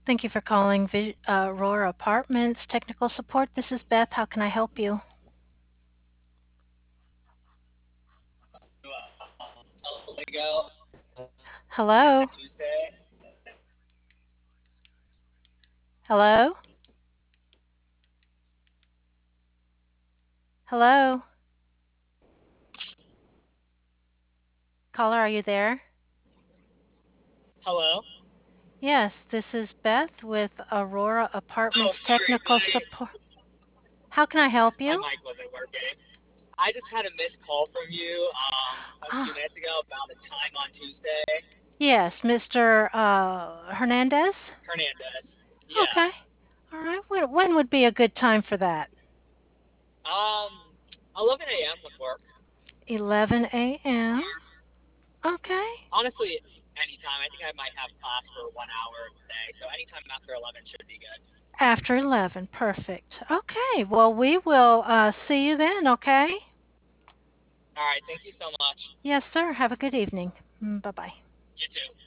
Thank you for calling Aurora Apartments Technical Support. This is Beth. How can I help you? Ago on Hello? Tuesday. Hello? Hello? Caller, are you there? Hello. Yes, this is Beth with Aurora Oh, Apartments sorry, Technical Support. How can I help my you? mic wasn't working. I just had a missed call from you a few Ah, minutes ago about the time on Tuesday. yes, Mr. Hernandez? Hernandez. Okay. Yeah. All right. When would be a good time for that? Um, 11 a.m. would work. 11 a.m. Okay. Honestly, anytime. I think I might have class for 1 hour today, so anytime after 11 should be good. After 11. Perfect. Okay. Well, we will see you then, okay? All right. Thank you so much. Yes, sir. Have a good evening. Bye bye. You too.